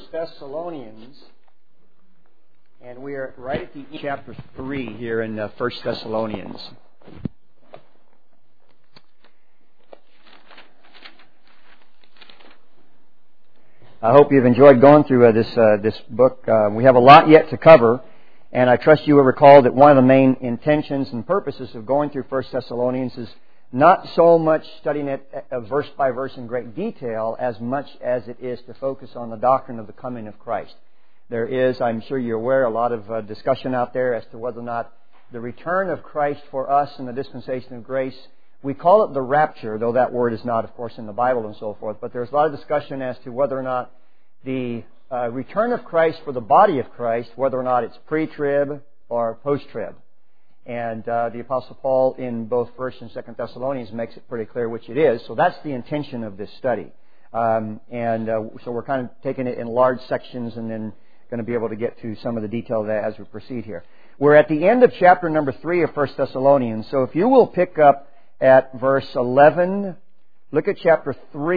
Thessalonians, and we are right at the chapter 3 here in 1 Thessalonians. I hope you've enjoyed going through this book. We have a lot yet to cover, and I trust you will recall that one of the main intentions and purposes of going through 1 Thessalonians is not so much studying it verse by verse in great detail as much as it is to focus on the doctrine of the coming of Christ. There is, I'm sure you're aware, a lot of discussion out there as to whether or not the return of Christ for us in the dispensation of grace, we call it the rapture, though that word is not, of course, in the Bible and so forth, but there's a lot of discussion as to whether or not the return of Christ for the body of Christ, whether or not it's pre-trib or post-trib. And the Apostle Paul in both 1 and 2 Thessalonians makes it pretty clear which it is. So that's the intention of this study. So we're kind of taking it in large sections and then going to be able to get to some of the detail of that as we proceed here. We're at the end of chapter number 3 of 1 Thessalonians. So if you will pick up at verse 11, look at chapter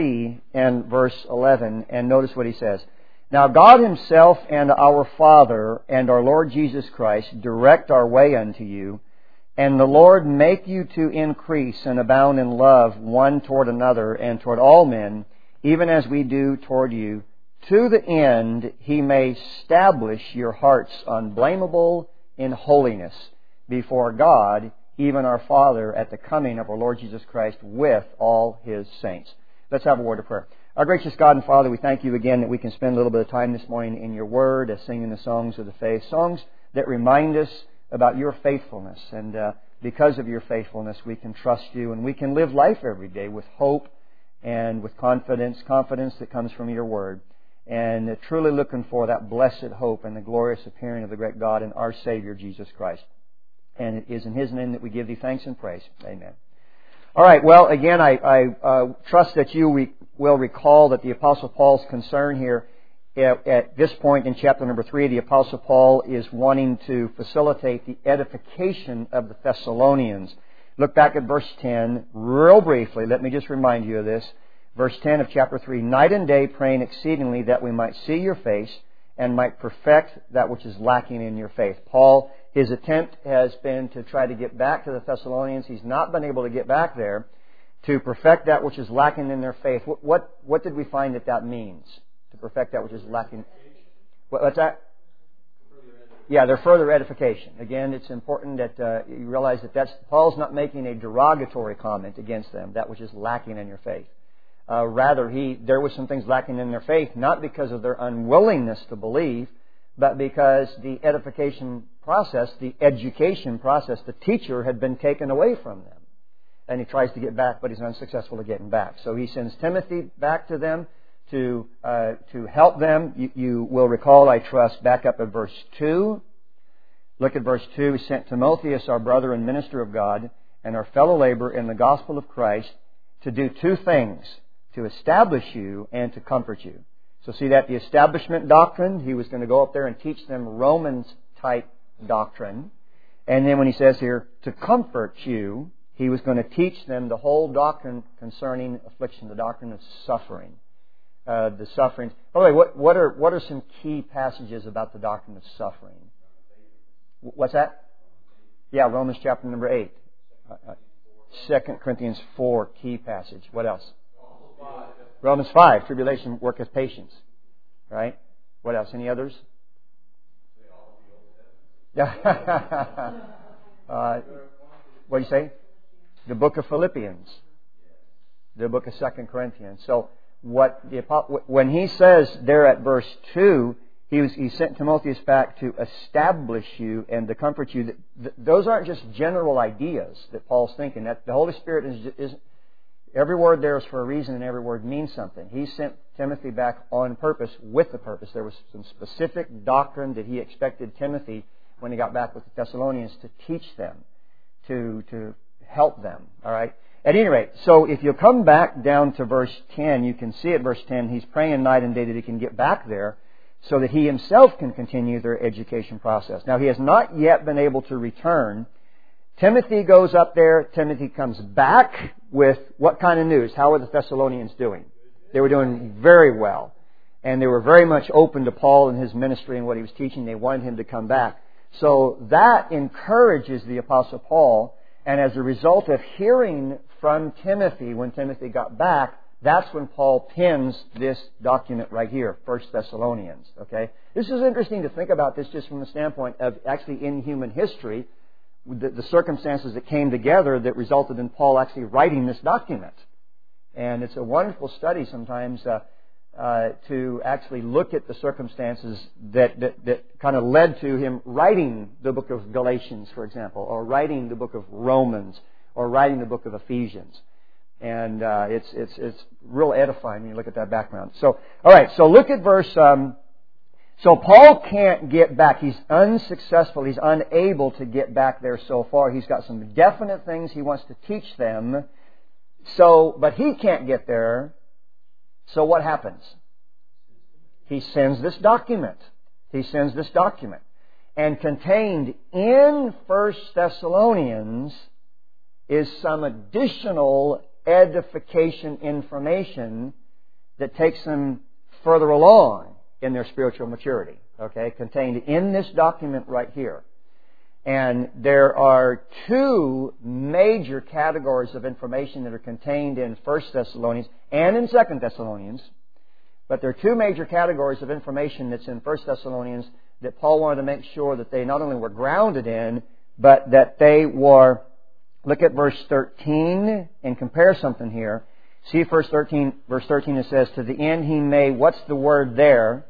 3 and verse 11 and notice what he says. Now God Himself and our Father and our Lord Jesus Christ direct our way unto you, and the Lord make you to increase and abound in love one toward another and toward all men, even as we do toward you, to the end He may establish your hearts unblameable in holiness before God, even our Father, at the coming of our Lord Jesus Christ with all His saints. Let's have a word of prayer. Our gracious God and Father, we thank You again that we can spend a little bit of time this morning in Your Word, singing the songs of the faith, songs that remind us about Your faithfulness. And because of Your faithfulness, we can trust You and we can live life every day with hope and with confidence that comes from Your Word. And truly looking for that blessed hope and the glorious appearing of the great God and our Savior, Jesus Christ. And it is in His name that we give Thee thanks and praise. Amen. All right, well, again, I trust that you will recall that the Apostle Paul's concern here at this point in chapter number 3, the Apostle Paul is wanting to facilitate the edification of the Thessalonians. Look back at verse 10 real briefly. Let me just remind you of this. Verse 10 of chapter 3, night and day praying exceedingly that we might see your face and might perfect that which is lacking in your faith. Paul, his attempt has been to try to get back to the Thessalonians. He's not been able to get back there to perfect that which is lacking in their faith. What did we find that means? To perfect that which is lacking. What's that? Yeah, their further edification. Again, it's important that you realize that Paul's not making a derogatory comment against them, that which is lacking in your faith. Rather, there was some things lacking in their faith, not because of their unwillingness to believe, but because the edification process, the education process, the teacher had been taken away from them. And he tries to get back, but he's unsuccessful at getting back. So he sends Timothy back to them to help them. You will recall, I trust, back up at verse 2. Look at verse 2. He sent Timotheus, our brother and minister of God, and our fellow laborer in the gospel of Christ, to do two things, to establish you and to comfort you. So see that the establishment doctrine, he was going to go up there and teach them Romans-type doctrine. And then when he says here, to comfort you, he was going to teach them the whole doctrine concerning affliction, the doctrine of suffering. The sufferings. By the way, what are some key passages about the doctrine of suffering? What's that? Yeah, Romans chapter number 8. 2 Corinthians 4, key passage. What else? Romans 5, tribulation worketh patience. Right? What else? Any others? What do you say? The book of Philippians. The book of 2 Corinthians. So when he says there at verse 2, he sent Timotheus back to establish you and to comfort you. Those aren't just general ideas that Paul's thinking. That the Holy Spirit is every word there is for a reason and every word means something. He sent Timothy back on purpose with the purpose. There was some specific doctrine that he expected Timothy, when he got back with the Thessalonians, to teach them, to help them. All right. At any rate, so if you come back down to verse 10, you can see at verse 10, he's praying night and day that he can get back there so that he himself can continue their education process. Now, he has not yet been able to return. Timothy goes up there. Timothy comes back with what kind of news? How are the Thessalonians doing? They were doing very well. And they were very much open to Paul and his ministry and what he was teaching. They wanted him to come back. So that encourages the Apostle Paul. And as a result of hearing from Timothy, when Timothy got back, that's when Paul pens this document right here, 1 Thessalonians. Okay? This is interesting to think about this just from the standpoint of actually in human history, the circumstances that came together that resulted in Paul actually writing this document. And it's a wonderful study sometimes to actually look at the circumstances that kind of led to him writing the book of Galatians, for example, or writing the book of Romans, or writing the book of Ephesians. And it's real edifying when you look at that background. So, all right, so look at verse... So Paul can't get back. He's unsuccessful. He's unable to get back there so far. He's got some definite things he wants to teach them. But he can't get there. So what happens? He sends this document. And contained in 1 Thessalonians is some additional edification information that takes them further along in their spiritual maturity. Okay? Contained in this document right here. And there are two major categories of information that are contained in 1 Thessalonians and in 2 Thessalonians. But there are two major categories of information that's in 1 Thessalonians that Paul wanted to make sure that they not only were grounded in, but that they were... Look at verse 13 and compare something here. See verse 13, it says, to the end he may... What's the word there?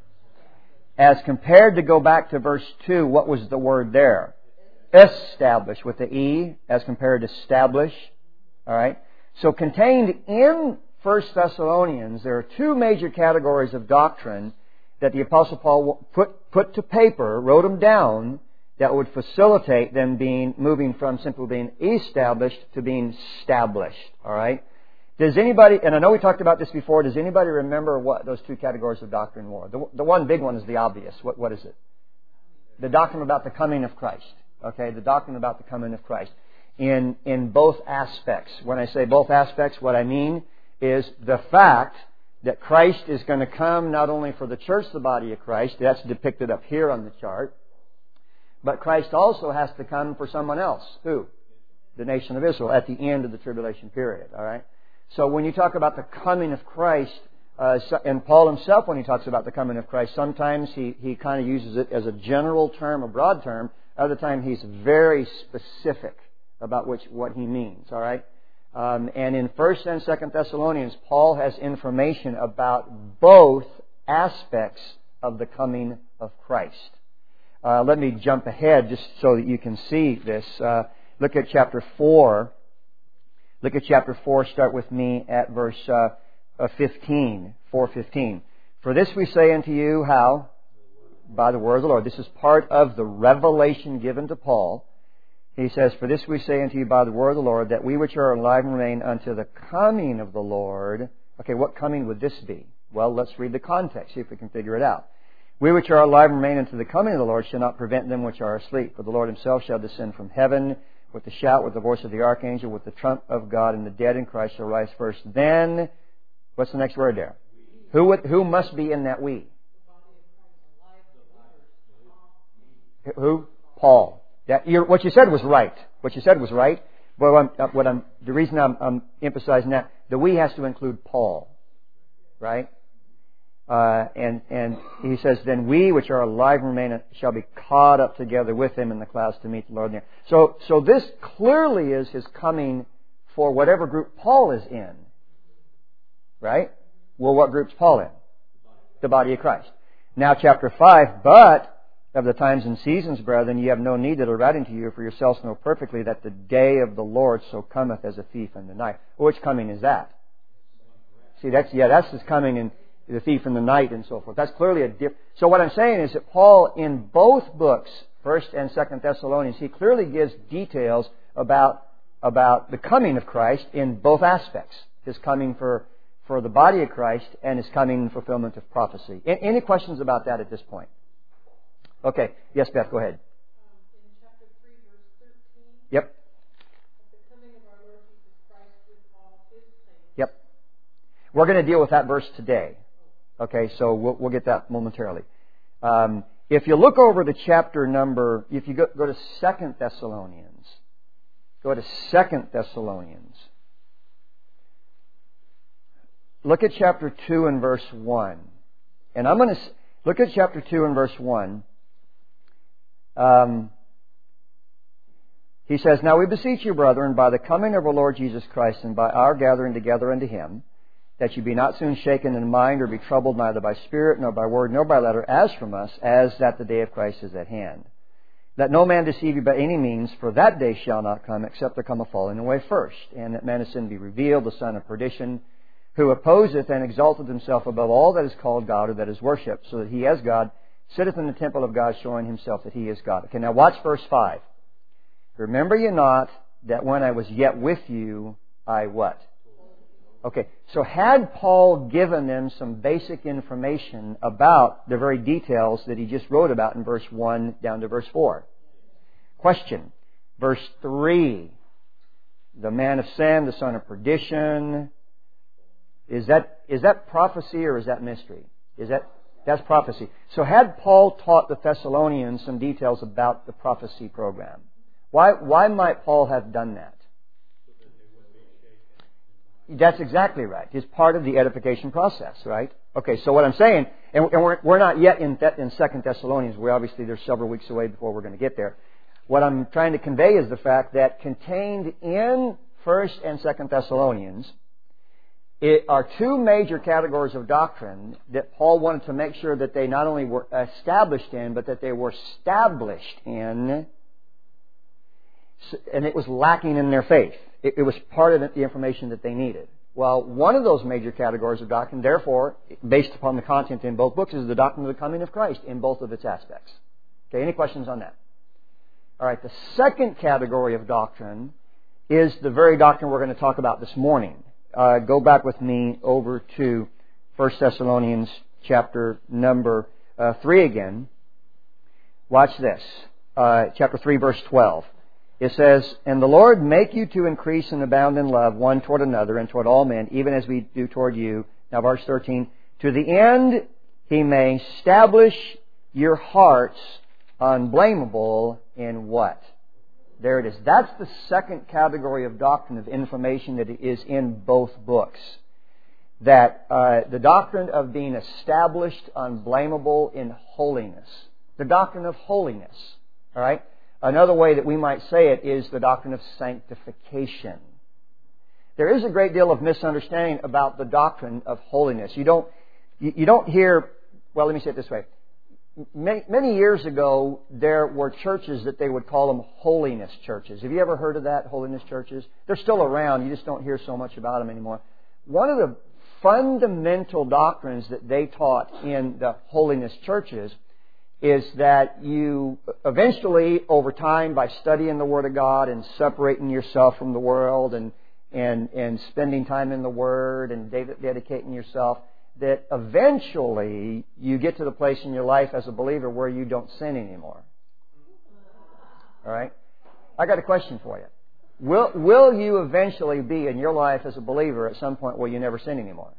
As compared to go back to verse 2, what was the word there? Establish, with the E, as compared to establish. All right? So contained in 1 Thessalonians, there are two major categories of doctrine that the Apostle Paul put to paper, wrote them down, that would facilitate them moving from simply being established to being established. All right? Does anybody, and I know we talked about this before, does anybody remember what those two categories of doctrine were? The one big one is the obvious. What is it? The doctrine about the coming of Christ. Okay, the doctrine about the coming of Christ. In both aspects. When I say both aspects, what I mean is the fact that Christ is going to come not only for the church, the body of Christ, that's depicted up here on the chart, but Christ also has to come for someone else. Who? The nation of Israel at the end of the tribulation period. All right? So when you talk about the coming of Christ, and Paul himself, when he talks about the coming of Christ, sometimes he kind of uses it as a general term, a broad term. Other times he's very specific about what he means. All right? And in 1 and 2 Thessalonians, Paul has information about both aspects of the coming of Christ. Let me jump ahead just so that you can see this. Look at chapter 4. Look at chapter 4. Start with me at verse 15. 4:15. For this we say unto you, how? By the word of the Lord. This is part of the revelation given to Paul. He says, for this we say unto you by the word of the Lord, that we which are alive and remain unto the coming of the Lord. Okay, what coming would this be? Well, let's read the context, see if we can figure it out. We which are alive and remain unto the coming of the Lord shall not prevent them which are asleep. For the Lord himself shall descend from heaven with the shout, with the voice of the archangel, with the trump of God, and the dead in Christ shall rise first. Then, what's the next word there? Who must be in that we? Who? Paul. What you said was right. What you said was right. But the reason I'm emphasizing that, the we has to include Paul. Right? And he says, then we which are alive and remain shall be caught up together with him in the clouds to meet the Lord there. So this clearly is his coming for whatever group Paul is in. Right? Well, what group's Paul in? The body of Christ. Now chapter 5, but of the times and seasons, brethren, ye have no need that I write unto you, for yourselves know perfectly that the day of the Lord so cometh as a thief in the night. Well, which coming is that? See, that's his coming in the thief in the night and so forth. That's clearly a different. So what I'm saying is that Paul, in both books, 1 and 2 Thessalonians, he clearly gives details about the coming of Christ in both aspects. His coming for the body of Christ and his coming in fulfillment of prophecy. Any questions about that at this point? Okay. Yes, Beth, go ahead. In chapter 3, verse 13. Yep. The coming of our Lord Jesus Christ with all his saints. Yep. We're going to deal with that verse today. Okay, so we'll get that momentarily. If you look over to chapter number, if you go to 2 Thessalonians, go to 2 Thessalonians. Look at chapter 2 and verse 1. And I'm going to look at chapter 2 and verse 1. He says, "Now we beseech you, brethren, by the coming of our Lord Jesus Christ and by our gathering together unto Him, that you be not soon shaken in mind or be troubled neither by spirit nor by word nor by letter as from us, as that the day of Christ is at hand. Let no man deceive you by any means, for that day shall not come except there come a falling away first, and that man of sin be revealed, the son of perdition, who opposeth and exalteth himself above all that is called God or that is worshipped, so that he as God sitteth in the temple of God, showing himself that he is God." Okay, now watch verse 5. "Remember ye not that when I was yet with you, I" what? Okay, so had Paul given them some basic information about the very details that he just wrote about in verse 1 down to verse 4? Question. Verse 3. The man of sin, the son of perdition. Is that prophecy or is that mystery? That's prophecy. So had Paul taught the Thessalonians some details about the prophecy program? Why might Paul have done that? That's exactly right. It's part of the edification process, right? Okay, so what I'm saying, and we're not yet in 2 Thessalonians. There's several weeks away before we're going to get there. What I'm trying to convey is the fact that contained in 1 and 2 Thessalonians are two major categories of doctrine that Paul wanted to make sure that they not only were established in, but that they were established in, and it was lacking in their faith. It was part of the information that they needed. Well, one of those major categories of doctrine, therefore, based upon the content in both books, is the doctrine of the coming of Christ in both of its aspects. Okay, any questions on that? All right, the second category of doctrine is the very doctrine we're going to talk about this morning. Go back with me over to 1 Thessalonians chapter number 3 again. Watch this. Chapter 3, verse 12. It says, "And the Lord make you to increase and abound in love one toward another and toward all men, even as we do toward you." Now verse 13. "To the end He may establish your hearts unblameable in" what? There it is. That's the second category of doctrine of information that is in both books. That the doctrine of being established unblameable in holiness. The doctrine of holiness. All right? Another way that we might say it is the doctrine of sanctification. There is a great deal of misunderstanding about the doctrine of holiness. You don't hear, well, let me say it this way. Many years ago, there were churches that they would call them holiness churches. Have you ever heard of that, holiness churches? They're still around. You just don't hear so much about them anymore. One of the fundamental doctrines that they taught in the holiness churches is that you eventually, over time, by studying the Word of God and separating yourself from the world and spending time in the Word and dedicating yourself, that eventually you get to the place in your life as a believer where you don't sin anymore. All right? I got a question for you. Will you eventually be in your life as a believer at some point where you never sin anymore?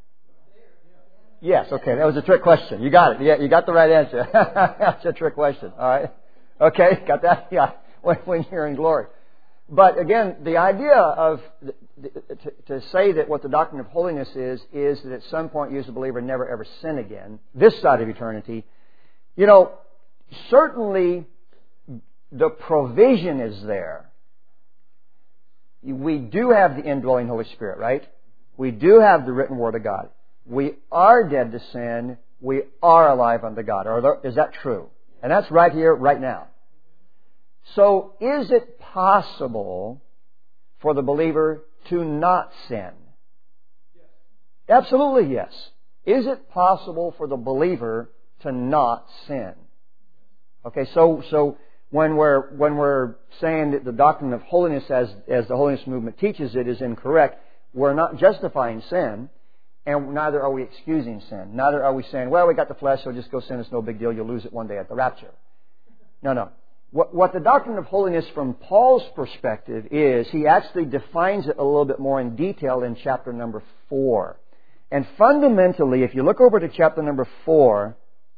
Yes, okay, that was a trick question. You got it. Yeah, you got the right answer. That's a trick question. All right. Okay, got that? Yeah, when you're in glory. But again, the idea of to say that what the doctrine of holiness is that at some point you as a believer never ever sin again, this side of eternity. You know, certainly the provision is there. We do have the indwelling Holy Spirit, right? We do have the written Word of God. We are dead to sin. We are alive unto God. Is that true? And that's right here, right now. So, is it possible for the believer to not sin? Yes. Absolutely yes. Is it possible for the believer to not sin? Okay, so when we're saying that the doctrine of holiness as the holiness movement teaches it is incorrect, we're not justifying sin. And neither are we excusing sin. Neither are we saying, well, we got the flesh, so just go sin. It's no big deal. You'll lose it one day at the rapture. No. What the doctrine of holiness from Paul's perspective is, he actually defines it a little bit more in detail in chapter number 4. And fundamentally, if you look over to chapter number 4,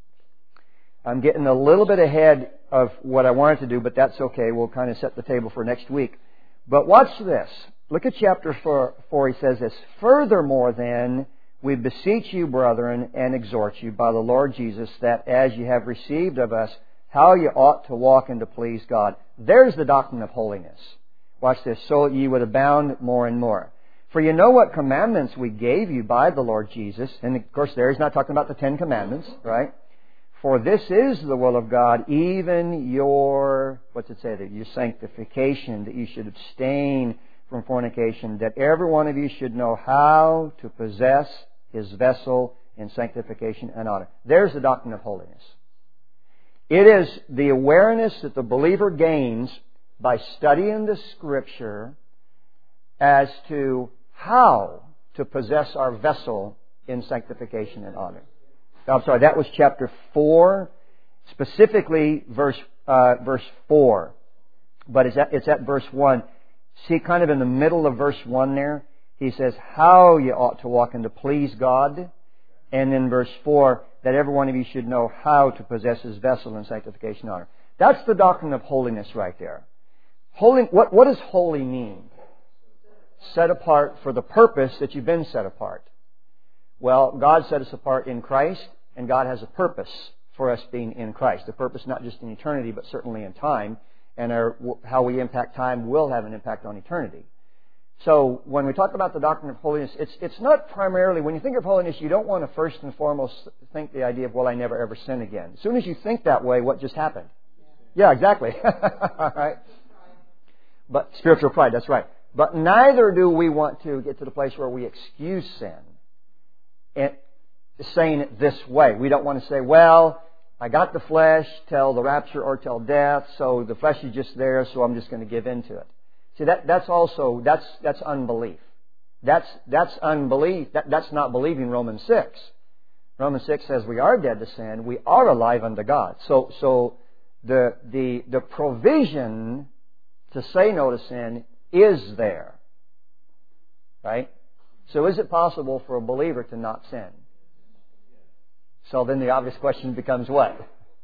I'm getting a little bit ahead of what I wanted to do, but that's okay. We'll kind of set the table for next week. But watch this. Look at chapter 4. He says this, "Furthermore then, we beseech you, brethren, and exhort you by the Lord Jesus, that as you have received of us, how you ought to walk and to please God." There's the doctrine of holiness. Watch this. "So ye would abound more and more. For you know what commandments we gave you by the Lord Jesus." And of course there he's not talking about the 10 Commandments, right? "For this is the will of God, even your," what's it say there? "Your sanctification, that you should abstain from fornication, that every one of you should know how to possess his vessel in sanctification and honor." There's the doctrine of holiness. It is the awareness that the believer gains by studying the Scripture as to how to possess our vessel in sanctification and honor. I'm sorry, that was chapter 4, specifically verse 4. But it's at verse 1. See, kind of in the middle of verse 1 there, he says, how you ought to walk and to please God. And then verse 4, that every one of you should know how to possess his vessel in sanctification and honor. That's the doctrine of holiness right there. Holy, what does holy mean? Set apart for the purpose that you've been set apart. Well, God set us apart in Christ, and God has a purpose for us being in Christ. A purpose not just in eternity, but certainly in time. And how we impact time will have an impact on eternity. So when we talk about the doctrine of holiness, it's not primarily, when you think of holiness, you don't want to first and foremost think the idea of, well, I never ever sin again. As soon as you think that way, what just happened? Yeah, exactly. All right. But spiritual pride, that's right. But neither do we want to get to the place where we excuse sin. And saying it this way. We don't want to say, well, I got the flesh till the rapture or till death, so the flesh is just there, so I'm just going to give in to it. See, that's unbelief. That's unbelief. That's not believing Romans 6. Romans 6 says we are dead to sin, we are alive unto God. So the provision to say no to sin is there. Right? So is it possible for a believer to not sin? So then the obvious question becomes what?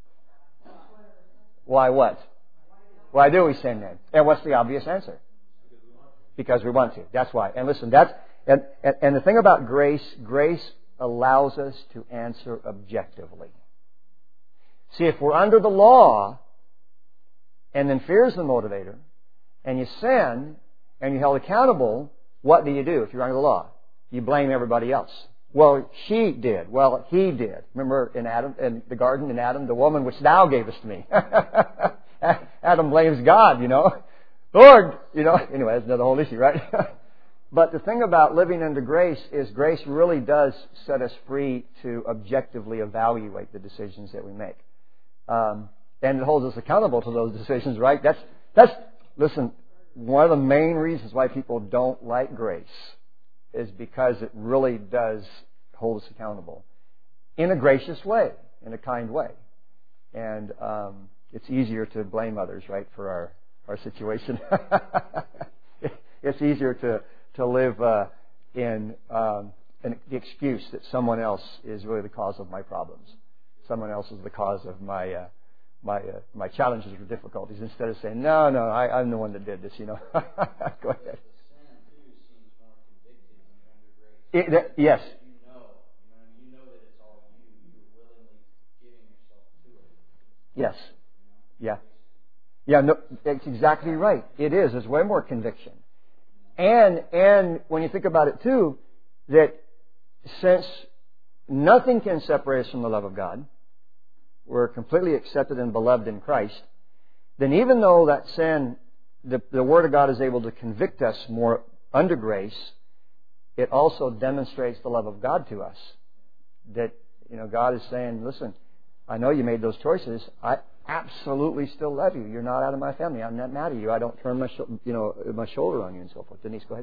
Why what? Why do we sin then? And what's the obvious answer? Because we want to. That's why. And listen, and the thing about grace allows us to answer objectively. See, if we're under the law, and then fear is the motivator, and you sin, and you're held accountable, what do? If you're under the law? You blame everybody else. Well, she did. Well, he did. Remember in the garden, in Adam, the woman which thou gavest me. Adam blames God, Lord, Anyway, that's another whole issue, right? But the thing about living under grace is grace really does set us free to objectively evaluate the decisions that we make. And it holds us accountable to those decisions, right? Listen, one of the main reasons why people don't like grace is because it really does hold us accountable in a gracious way, in a kind way. And it's easier to blame others, right, for our situation. It's easier to live in the excuse that someone else is really the cause of my problems. Someone else is the cause of my challenges or difficulties, instead of saying, no, I'm the one that did this, Go ahead. Yes. You know that it's all you. You're willingly giving yourself to it. Yes. Yeah. Yeah. No, it's exactly right. It is. There's way more conviction, and when you think about it too, that since nothing can separate us from the love of God, we're completely accepted and beloved in Christ. Then, even though that sin, the Word of God is able to convict us more under grace, it also demonstrates the love of God to us. That, God is saying, listen, I know you made those choices. I absolutely still love you. You're not out of my family. I'm not mad at you. I don't turn my shoulder on you and so forth. Denise, go ahead.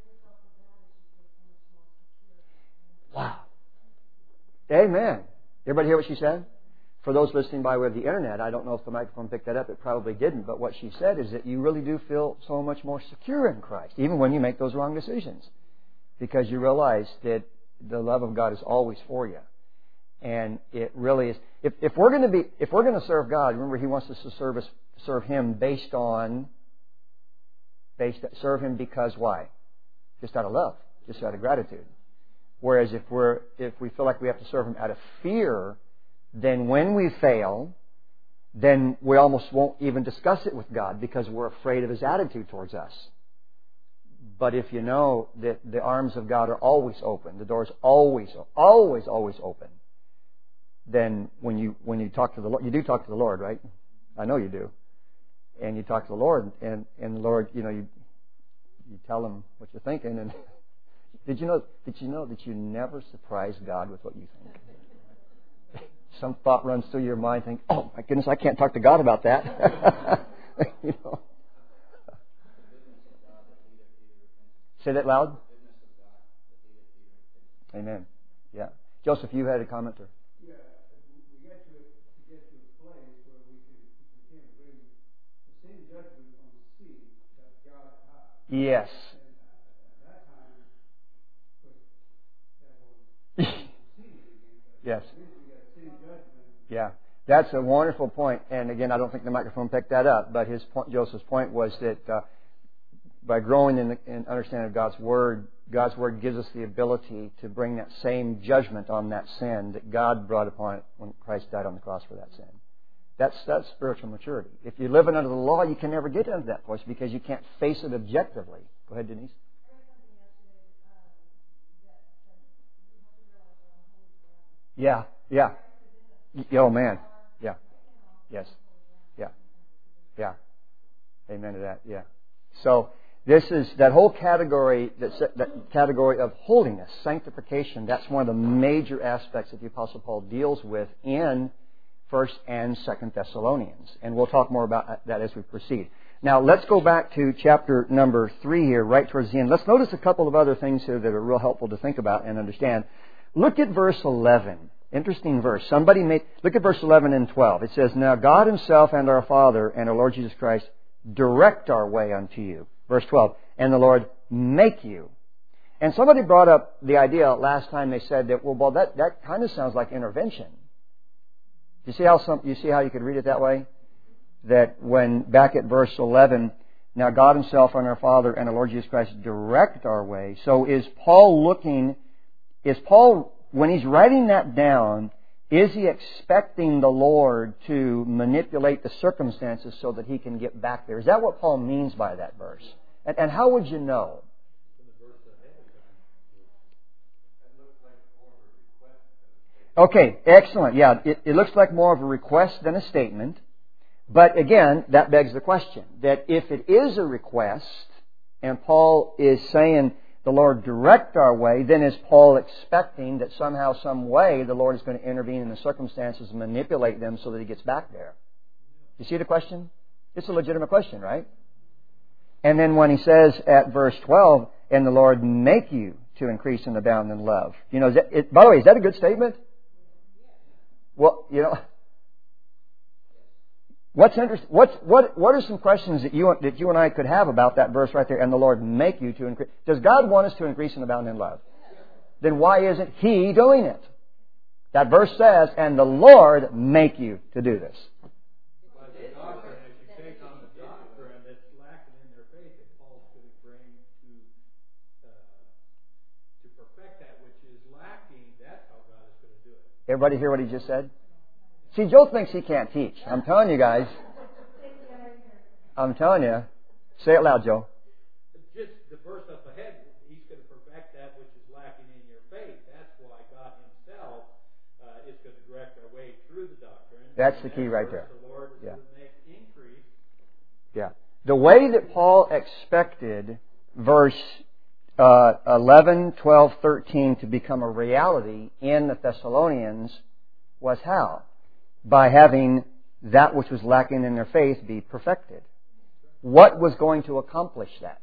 Wow. Amen. Everybody hear what she said? For those listening by way of the internet, I don't know if the microphone picked that up. It probably didn't. But what she said is that you really do feel so much more secure in Christ, even when you make those wrong decisions. Because you realize that the love of God is always for you. And it really is. If we're going to serve God, remember He wants us to serve Him serve Him because why? Just out of love, just out of gratitude. Whereas if we feel like we have to serve Him out of fear, then when we fail, then we almost won't even discuss it with God because we're afraid of His attitude towards us. But if you know that the arms of God are always open, the door's always open, then when you talk to the Lord, you do talk to the Lord, right? I know you do. And you talk to the Lord, and the Lord, you tell Him what you're thinking. And did you know that you never surprise God with what you think? Some thought runs through your mind, think, oh my goodness, I can't talk to God about that. Say that loud. Amen. Yeah. Joseph, you had a comment? Or? Yeah, we got to get to a place where we can bring the same judgment on the sea that God has. Yes. And at that time, that won't see it again. Yes. We got the same judgment. Yeah. That's a wonderful point. And again, I don't think the microphone picked that up, but Joseph's point was that by growing in understanding of God's Word gives us the ability to bring that same judgment on that sin that God brought upon it when Christ died on the cross for that sin. That's spiritual maturity. If you're living under the law, you can never get into that place because you can't face it objectively. Go ahead, Denise. Yeah. Oh, man. Yeah. Yes. Yeah. Amen to that. Yeah. So, this is that whole category, that category of holiness, sanctification. That's one of the major aspects that the Apostle Paul deals with in 1 and 2 Thessalonians. And we'll talk more about that as we proceed. Now, let's go back to chapter number 3 here, right towards the end. Let's notice a couple of other things here that are real helpful to think about and understand. Look at verse 11. Interesting verse. Look at verse 11 and 12. It says, Now God Himself and our Father and our Lord Jesus Christ direct our way unto you. Verse 12, and the Lord make you. And somebody brought up the idea last time. They said that, well, that kind of sounds like intervention. You see how you could read it that way? That when back at verse 11, now God Himself and our Father and our Lord Jesus Christ direct our way. So is Paul, when he's writing that down, is he expecting the Lord to manipulate the circumstances so that he can get back there? Is that what Paul means by that verse? And how would you know? Okay, excellent. Yeah, it looks like more of a request than a statement. But again, that begs the question, that if it is a request, and Paul is saying, the Lord direct our way, then is Paul expecting that somehow, some way, the Lord is going to intervene in the circumstances and manipulate them so that He gets back there? You see the question? It's a legitimate question, right? And then when he says at verse 12, and the Lord make you to increase and abound in love. By the way, is that a good statement? Well, what's interesting? What are some questions that you and I could have about that verse right there? And the Lord make you to increase. Does God want us to increase and abound in love? Then why isn't He doing it? That verse says, "And the Lord make you to do this." By the doctrine, if you take on the doctrine that's lacking in their faith, that Paul's going to bring to perfect that which is lacking. That's how God is going to do it. Everybody hear what he just said? See, Joe thinks he can't teach. I'm telling you guys. I'm telling you. Say it loud, Joe. Just the verse up ahead, He's going to perfect that which is lacking in your faith. That's why God Himself is going to direct our way through the doctrine. That's the key right there. The Lord is going to make increase. Yeah. The way that Paul expected verse 11, 12, 13 to become a reality in the Thessalonians was how? By having that which was lacking in their faith be perfected. What was going to accomplish that?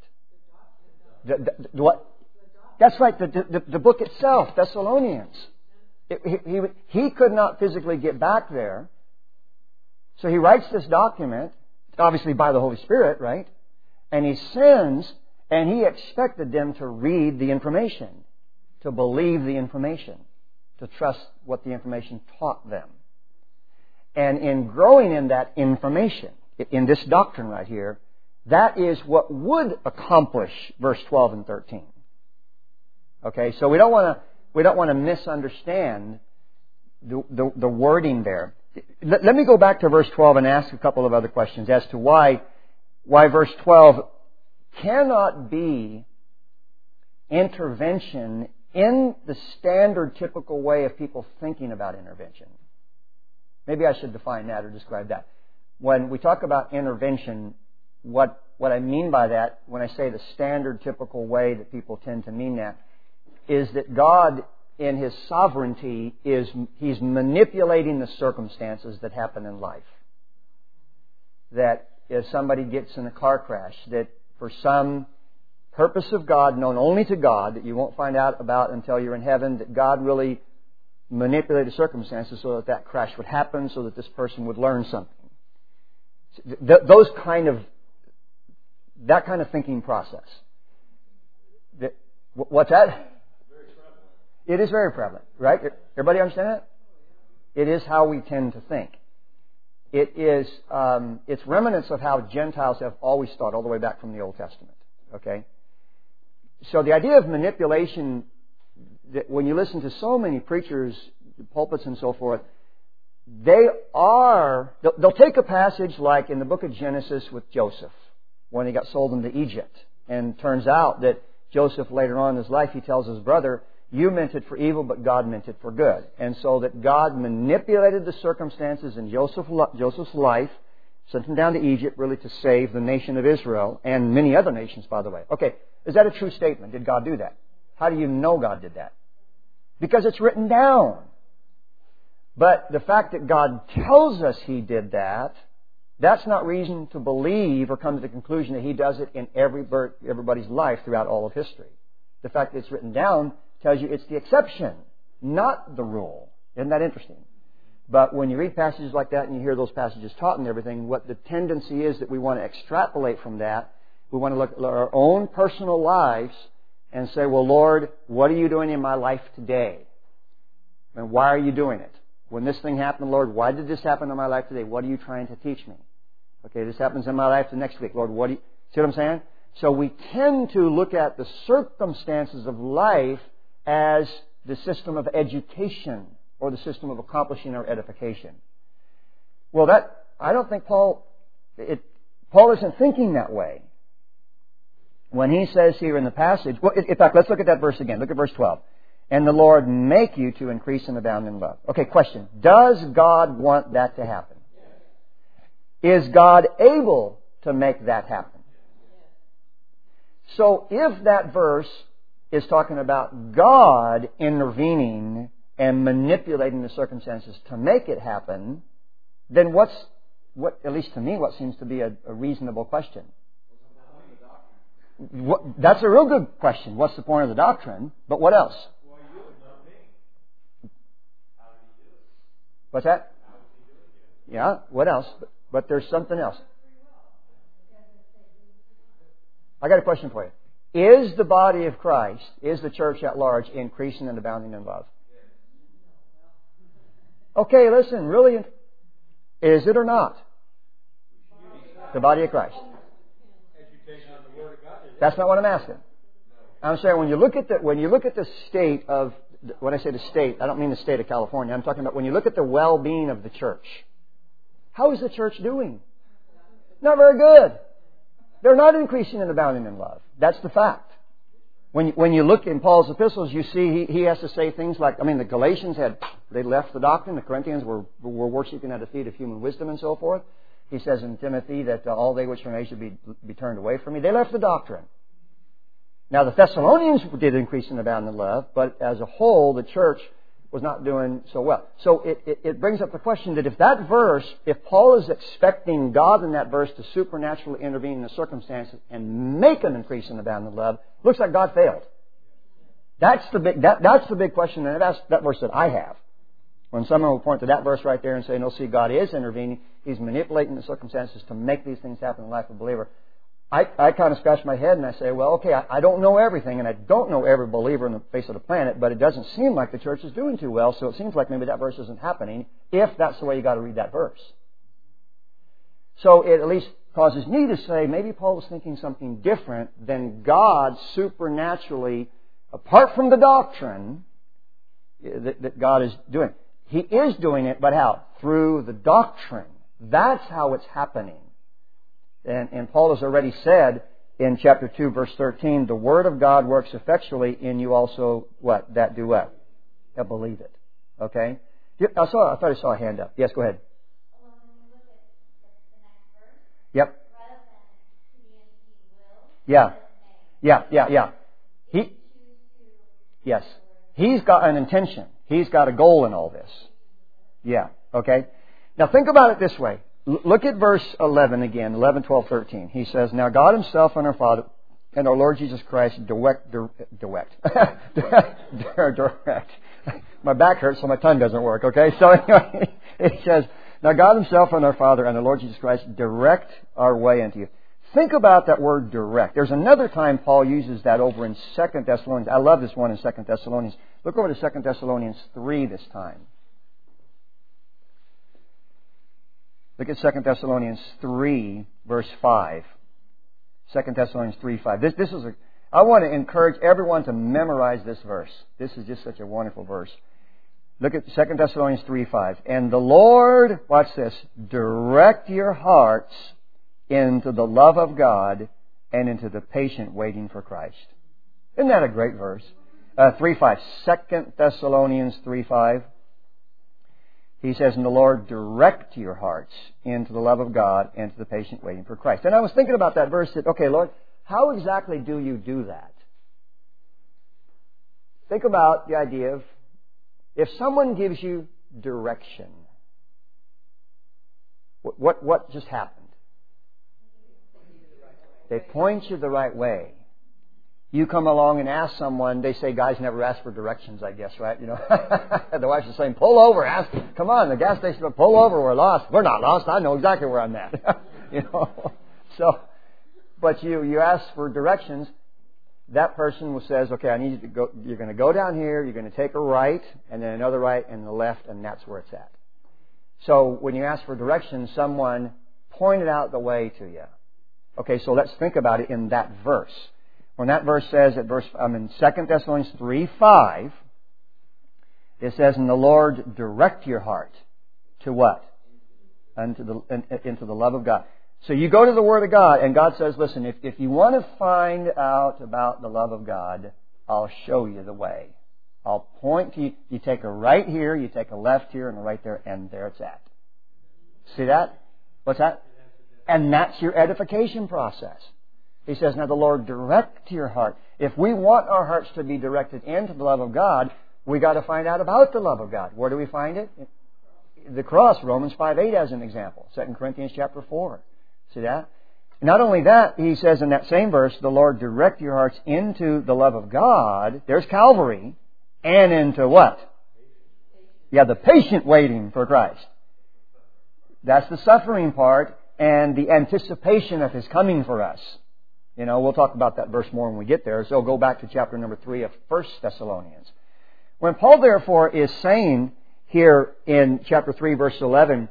What? That's right, the book itself, Thessalonians. He could not physically get back there. So he writes this document, obviously by the Holy Spirit, right? And he sends, and he expected them to read the information, to believe the information, to trust what the information taught them. And in growing in that information, in this doctrine right here, that is what would accomplish verse 12 and 13. Okay, so we don't want to misunderstand the wording there. Let me go back to verse 12 and ask a couple of other questions as to why verse 12 cannot be intervention in the standard typical way of people thinking about intervention. Maybe I should define that or describe that. When we talk about intervention, what I mean by that, when I say the standard typical way that people tend to mean that, is that God, in His sovereignty, He's manipulating the circumstances that happen in life. That if somebody gets in a car crash, that for some purpose of God, known only to God, that you won't find out about until you're in heaven, that God really manipulated circumstances so that crash would happen, so that this person would learn something. That kind of thinking process. What's that? It is very prevalent, right? Everybody understand that? It is how we tend to think. It's remnants of how Gentiles have always thought, all the way back from the Old Testament. Okay? So the idea of manipulation, that when you listen to so many preachers, pulpits and so forth, they'll take a passage like in the book of Genesis with Joseph, when he got sold into Egypt. And it turns out that Joseph, later on in his life, he tells his brother, you meant it for evil, but God meant it for good. And so that God manipulated the circumstances in Joseph's life, sent him down to Egypt really to save the nation of Israel, and many other nations, by the way. Okay, is that a true statement? Did God do that? How do you know God did that? Because it's written down. But the fact that God tells us He did that, that's not reason to believe or come to the conclusion that He does it in everybody's life throughout all of history. The fact that it's written down tells you it's the exception, not the rule. Isn't that interesting? But when you read passages like that and you hear those passages taught and everything, what the tendency is that we want to extrapolate from that, we want to look at our own personal lives and say, well, Lord, what are you doing in my life today? And why are you doing it? When this thing happened, Lord, why did this happen in my life today? What are you trying to teach me? Okay, this happens in my life the next week. Lord, what do you... See what I'm saying? So we tend to look at the circumstances of life as the system of education or the system of accomplishing our edification. Well, I don't think Paul isn't thinking that way. When he says here in the passage, well, in fact, let's look at that verse again. Look at verse 12. And the Lord make you to increase and abound in love. Okay, question. Does God want that to happen? Is God able to make that happen? So if that verse is talking about God intervening and manipulating the circumstances to make it happen, then at least to me, what seems to be a reasonable question? That's a real good question. What's the point of the doctrine? But what else? What's that? Yeah, what else? But there's something else. I got a question for you. Is the body of Christ, is the church at large, increasing and abounding in love? Okay, listen, really, is it or not? The body of Christ. That's not what I'm asking. I'm saying when you look at the state of, when I say the state, I don't mean the state of California. I'm talking about when you look at the well-being of the church. How is the church doing? Not very good. They're not increasing and abounding in love. That's the fact. When you look in Paul's epistles, you see he has to say things like, the Galatians they left the doctrine. The Corinthians were worshiping at the feet of human wisdom and so forth. He says in Timothy that all they which are made should be turned away from me. They left the doctrine. Now the Thessalonians did increase and abound in love, but as a whole, the church was not doing so well. So it brings up the question that if Paul is expecting God in that verse to supernaturally intervene in the circumstances and make an increase in abound in love, looks like God failed. That's the big question, and that's that verse that I have. When someone will point to that verse right there and say, no, see, God is intervening. He's manipulating the circumstances to make these things happen in the life of a believer. I kind of scratch my head and I say, well, okay, I don't know everything, and I don't know every believer on the face of the planet, but it doesn't seem like the church is doing too well, so it seems like maybe that verse isn't happening, if that's the way you got to read that verse. So it at least causes me to say, maybe Paul was thinking something different than God supernaturally, apart from the doctrine, that God is doing. He is doing it, but how? Through the doctrine. That's how it's happening. And Paul has already said in chapter 2, verse 13, the Word of God works effectually in you also, what? That do what? That believe it. Okay? I thought I saw a hand up. Yes, go ahead. Well, when we look at the next verse, Yep. rather than to the end he will, Yeah. Yes. He's got an intention. He's got a goal in all this. Yeah. Okay? Now think about it this way. Look at verse 11 again, 11, 12, 13. He says, now God Himself and our Father and our Lord Jesus Christ direct. My back hurts, so my tongue doesn't work, okay? So anyway, it says, now God Himself and our Father and our Lord Jesus Christ direct our way unto you. Think about that word direct. There's another time Paul uses that over in 2 Thessalonians. I love this one in 2 Thessalonians. Look over to 2 Thessalonians 3 this time. Look at 2 Thessalonians 3, verse 5. 2 Thessalonians 3, 5. I want to encourage everyone to memorize this verse. This is just such a wonderful verse. Look at 2 Thessalonians 3, 5. And the Lord, watch this, direct your hearts into the love of God and into the patient waiting for Christ. Isn't that a great verse? 3, 5. 2 Thessalonians 3, 5. He says, and the Lord direct your hearts into the love of God and to the patient waiting for Christ. And I was thinking about that verse that, okay, Lord, how exactly do you do that? Think about the idea of if someone gives you direction, what just happened? They point you the right way. You come along and ask someone, they say guys never ask for directions, I guess, right? You know, the wife's just saying, pull over, ask, come on, the gas station, pull over, we're lost. We're not lost, I know exactly where I'm at. You know, so, but you ask for directions, that person says, okay, I need you to go, you're going to go down here, you're going to take a right, and then another right, and the left, and that's where it's at. So when you ask for directions, someone pointed out the way to you. Okay, so let's think about it in that verse. When that verse says, in 2 Thessalonians 3, 5, it says, and the Lord direct your heart to what? Into the love of God. So you go to the Word of God, and God says, listen, if you want to find out about the love of God, I'll show you the way. I'll point to you. You take a right here, you take a left here, and a right there, and there it's at. See that? What's that? And that's your edification process. He says, now the Lord direct your heart. If we want our hearts to be directed into the love of God, we got to find out about the love of God. Where do we find it? The cross, Romans 5:8 as an example. 2 Corinthians chapter 4. See that? Not only that, he says in that same verse, the Lord direct your hearts into the love of God. There's Calvary. And into what? Yeah, the patient waiting for Christ. That's the suffering part and the anticipation of His coming for us. You know, we'll talk about that verse more when we get there. So go back to chapter number 3 of 1 Thessalonians. When Paul, therefore, is saying here in chapter 3, verse 11,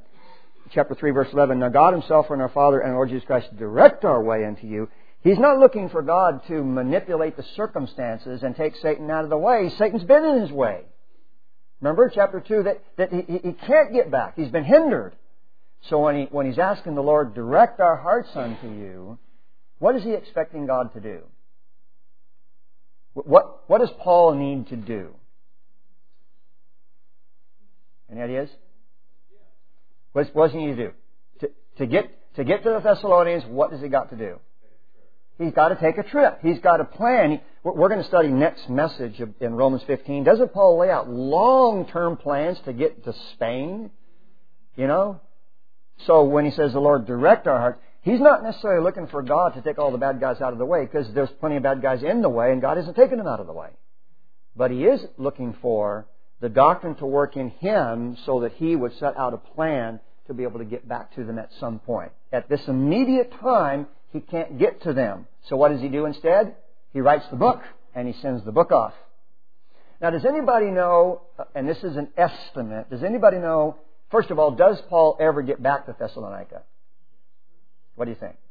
now God Himself and our Father and Lord Jesus Christ direct our way unto you. He's not looking for God to manipulate the circumstances and take Satan out of the way. Satan's been in his way. Remember chapter 2 that he can't get back. He's been hindered. So when he's asking the Lord, direct our hearts unto you, what is he expecting God to do? What does Paul need to do? Any ideas? What does he need to do? To get to the Thessalonians, what does he got to do? He's got to take a trip. He's got a plan. We're going to study next message in Romans 15. Doesn't Paul lay out long-term plans to get to Spain? You know? So when he says the Lord direct our hearts, He's not necessarily looking for God to take all the bad guys out of the way, because there's plenty of bad guys in the way and God isn't taking them out of the way. But He is looking for the doctrine to work in him so that he would set out a plan to be able to get back to them at some point. At this immediate time, he can't get to them. So what does he do instead? He writes the book, and he sends the book off. Now, does anybody know, and this is an estimate, does anybody know, first of all, does Paul ever get back to Thessalonica? What do you think?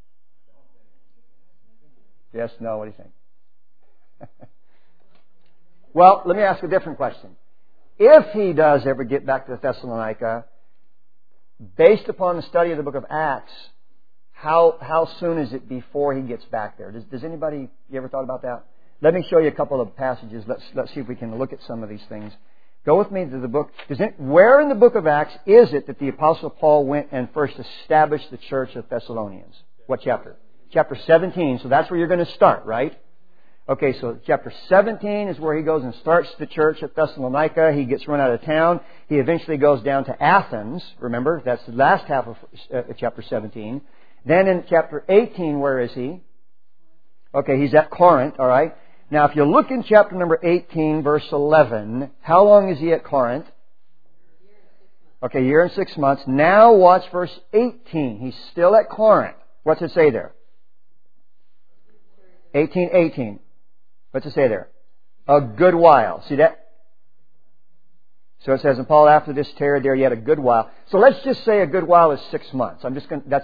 Yes, no, what do you think? Well, let me ask a different question. If he does ever get back to Thessalonica, based upon the study of the book of Acts, how soon is it before he gets back there? Does anybody, you ever thought about that? Let me show you a couple of passages. Let's see if we can look at some of these things. Go with me to the book. Where in the book of Acts is it that the Apostle Paul went and first established the church of Thessalonians? What chapter? Chapter 17. So that's where you're going to start, right? Okay, so chapter 17 is where he goes and starts the church at Thessalonica. He gets run out of town. He eventually goes down to Athens. Remember, that's the last half of chapter 17. Then in chapter 18, where is he? Okay, he's at Corinth, all right. Now, if you look in chapter number 18, verse 11, how long is he at Corinth? Okay, a year and 6 months. Now watch verse 18. He's still at Corinth. What's it say there? 18:18. What's it say there? A good while. See that? So it says, and Paul after this tarried there yet a good while. So let's just say a good while is 6 months. I'm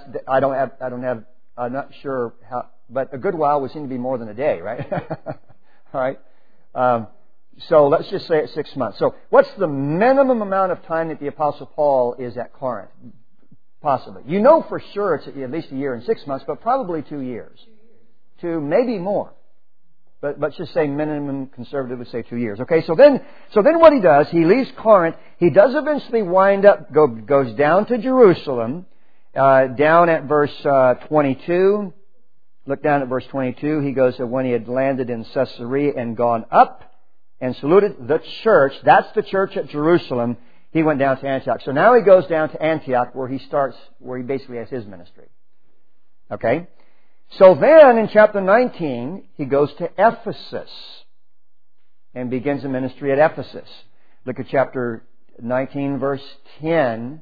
not sure how, but a good while would seem to be more than a day, right? All right. So let's just say it's 6 months. So what's the minimum amount of time that the Apostle Paul is at Corinth? Possibly. You know for sure it's at least a year and 6 months, but probably 2 years. 2, maybe more. But let's just say minimum conservatively say 2 years. Okay, so then what he does, he leaves Corinth. He does eventually wind up, goes down to Jerusalem, down at verse 22. Look down at verse 22. He goes, when he had landed in Caesarea and gone up and saluted the church, that's the church at Jerusalem, he went down to Antioch. So now he goes down to Antioch where he basically has his ministry. Okay? So then, in chapter 19, he goes to Ephesus and begins a ministry at Ephesus. Look at chapter 19, verse 10.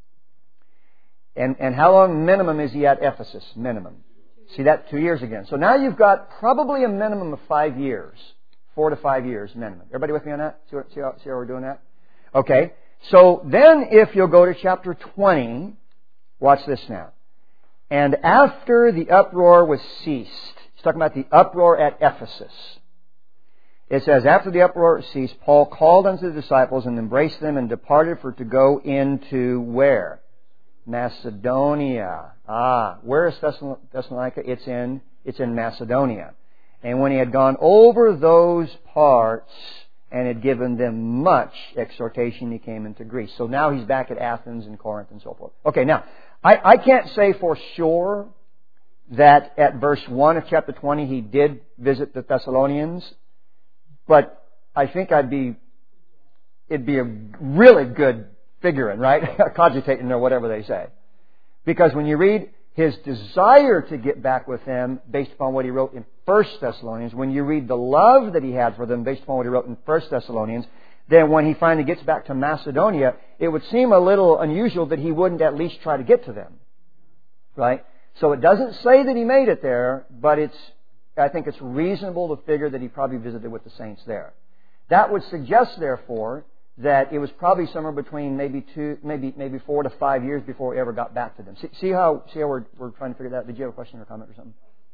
And how long minimum is he at Ephesus? Minimum. See that? 2 years again. So now you've got probably a minimum of 5 years. 4 to 5 years minimum. Everybody with me on that? See how we're doing that? Okay. So then if you'll go to chapter 20, watch this now. And after the uproar was ceased, he's talking about the uproar at Ephesus. It says, after the uproar ceased, Paul called unto the disciples and embraced them and departed for to go into where? Macedonia. Where is Thessalonica? It's in Macedonia. And when he had gone over those parts and had given them much exhortation, he came into Greece. So now he's back at Athens and Corinth and so forth. Okay, now, I can't say for sure that at verse 1 of chapter 20 he did visit the Thessalonians, but I think it'd be a really good figuring, right? Cogitating or whatever they say. Because when you read his desire to get back with them based upon what he wrote in 1 Thessalonians, when you read the love that he had for them based upon what he wrote in 1 Thessalonians, then when he finally gets back to Macedonia, it would seem a little unusual that he wouldn't at least try to get to them. Right? So it doesn't say that he made it there, but I think it's reasonable to figure that he probably visited with the saints there. That would suggest, therefore, that it was probably somewhere between maybe 4 to 5 years before he ever got back to them. See how we're trying to figure that out? Did you have a question or comment or something?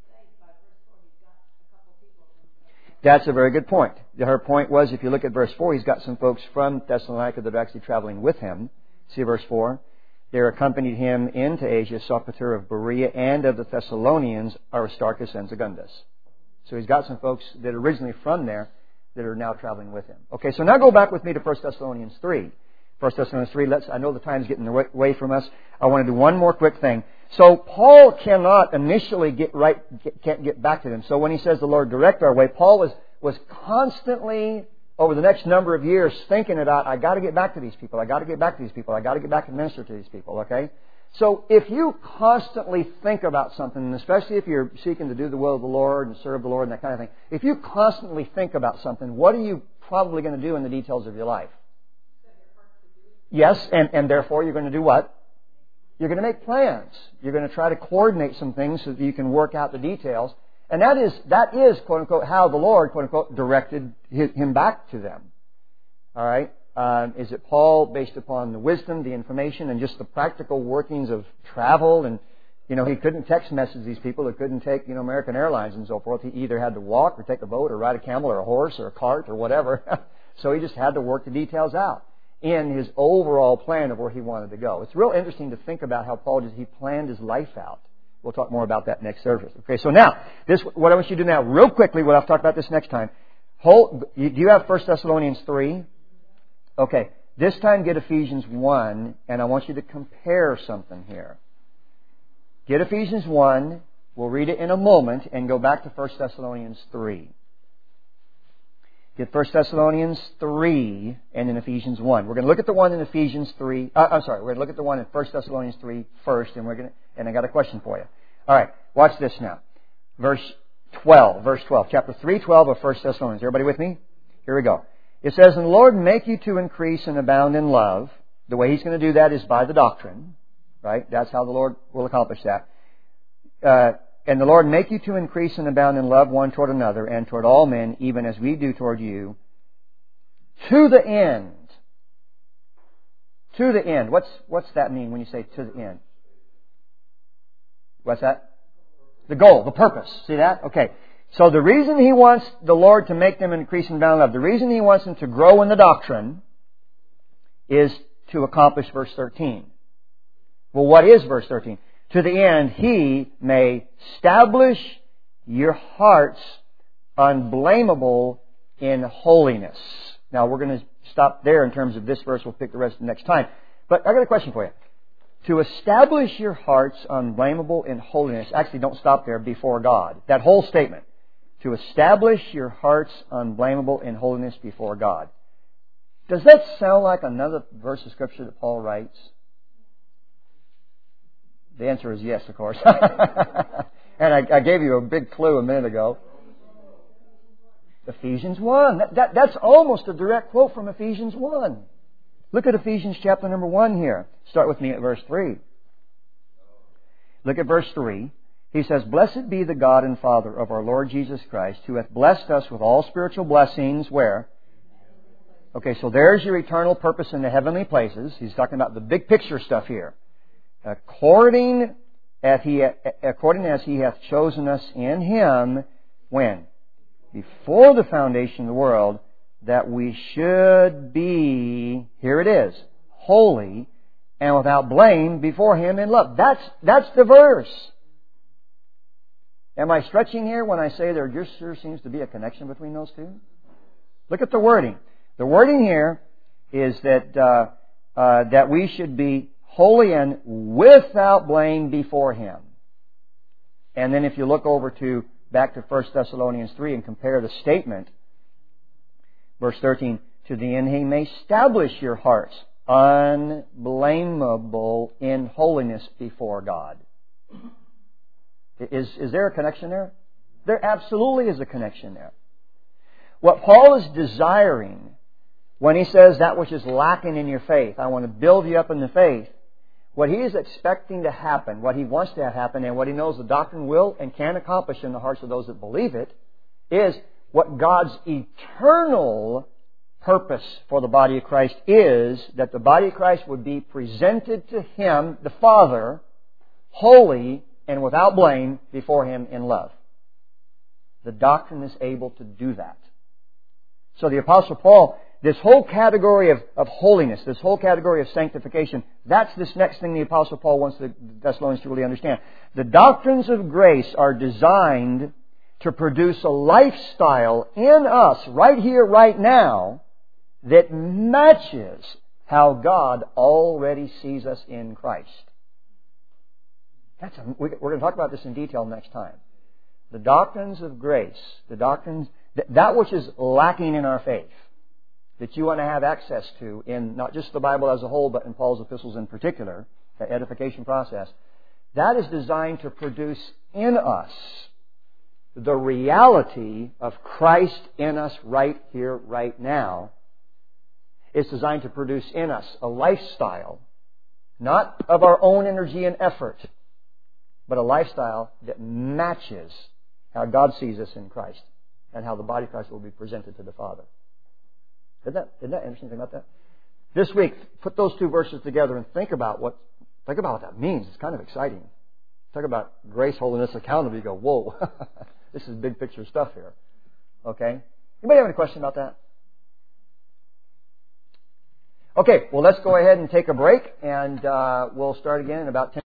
That's a very good point. Her point was, if you look at verse 4, he's got some folks from Thessalonica that are actually traveling with him. See verse 4? There accompanied him into Asia, Sopater of Berea, and of the Thessalonians, Aristarchus and Secundus. So he's got some folks that are originally from there that are now traveling with him. Okay, so now go back with me to 1 Thessalonians 3. 1 Thessalonians 3, I know the time's getting away from us. I want to do one more quick thing. So Paul cannot initially can't get back to them. So when he says the Lord direct our way, Paul was constantly, over the next number of years, thinking about, I got to get back to these people, I got to get back to these people, I got to get back and minister to these people, okay? So if you constantly think about something, and especially if you're seeking to do the will of the Lord and serve the Lord and that kind of thing, if you constantly think about something, what are you probably going to do in the details of your life? Yes, and therefore you're going to do what? You're going to make plans. You're going to try to coordinate some things so that you can work out the details. And that is, quote unquote, how the Lord, quote unquote, directed him back to them. All right? Is it Paul based upon the wisdom, the information, and just the practical workings of travel? And, he couldn't text message these people. He couldn't take, American Airlines and so forth. He either had to walk or take a boat or ride a camel or a horse or a cart or whatever. So he just had to work the details out in his overall plan of where he wanted to go. It's real interesting to think about how Paul he planned his life out. We'll talk more about that next service. Okay, so now, what I want you to do now, real quickly, we'll have to talk about this next time. Do you have 1 Thessalonians 3? Okay, this time get Ephesians 1, and I want you to compare something here. Get Ephesians 1, we'll read it in a moment, and go back to 1 Thessalonians 3. Get 1 Thessalonians 3 and then Ephesians 1. We're going to look at the one in Ephesians 3. We're going to look at the one in 1 Thessalonians 3 first, and I got a question for you. All right, watch this now. Verse 12, chapter 3:12 of 1 Thessalonians. Everybody with me? Here we go. It says, "And the Lord make you to increase and abound in love." The way He's going to do that is by the doctrine, right? That's how the Lord will accomplish that. "And the Lord make you to increase and abound in love one toward another and toward all men, even as we do toward you, to the end." To the end. What's that mean when you say to the end? What's that? The goal, the purpose. See that? Okay. So the reason He wants the Lord to make them increase and abound in love, the reason He wants them to grow in the doctrine is to accomplish verse 13. Well, what is verse 13? "To the end He may establish your hearts unblameable in holiness." Now, we're going to stop there in terms of this verse. We'll pick the rest next time. But I got a question for you. To establish your hearts unblameable in holiness. Actually, don't stop there, before God. That whole statement. To establish your hearts unblameable in holiness before God. Does that sound like another verse of Scripture that Paul writes? The answer is yes, of course. And I gave you a big clue a minute ago. Ephesians 1. That's almost a direct quote from Ephesians 1. Look at Ephesians chapter number 1 here. Start with me at verse 3. Look at verse 3. He says, "Blessed be the God and Father of our Lord Jesus Christ, who hath blessed us with all spiritual blessings." Where? Okay, so there's your eternal purpose in the heavenly places. He's talking about the big picture stuff here. "According as He hath chosen us in Him," when? "Before the foundation of the world, that we should be," here it is, "holy and without blame before Him in love." That's the verse. Am I stretching here when I say there just sure seems to be a connection between those two? Look at the wording. The wording here is that we should be holy and without blame before Him. And then if you look over back to 1 Thessalonians 3 and compare the statement, verse 13, "To the end He may establish your hearts unblameable in holiness before God." Is there a connection there? There absolutely is a connection there. What Paul is desiring when he says that which is lacking in your faith, I want to build you up in the faith, what he is expecting to happen, what he wants to have happen, and what he knows the doctrine will and can accomplish in the hearts of those that believe it, is what God's eternal purpose for the body of Christ is, that the body of Christ would be presented to Him, the Father, holy and without blame before Him in love. The doctrine is able to do that. So the Apostle Paul, this whole category of holiness, this whole category of sanctification, that's this next thing the Apostle Paul wants the Thessalonians to really understand. The doctrines of grace are designed to produce a lifestyle in us right here, right now, that matches how God already sees us in Christ. We're going to talk about this in detail next time. The doctrines of grace, that which is lacking in our faith, that you want to have access to in not just the Bible as a whole, but in Paul's epistles in particular, the edification process, that is designed to produce in us the reality of Christ in us right here, right now. It's designed to produce in us a lifestyle, Not of our own energy and effort, but a lifestyle that matches how God sees us in Christ and how the body of Christ will be presented to the Father. Isn't that interesting thing about that? This week, put those two verses together and think about what that means. It's kind of exciting. Talk about grace, holiness, accountability. You go, whoa, this is big picture stuff here. Okay? Anybody have any question about that? Okay, well, let's go ahead and take a break, and we'll start again in about 10